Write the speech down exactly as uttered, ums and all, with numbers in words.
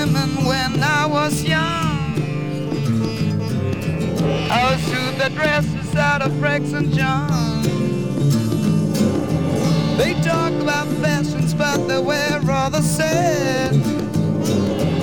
women when I was young. I was through the dresses out of Rex and John. They talk about fashions, but they wear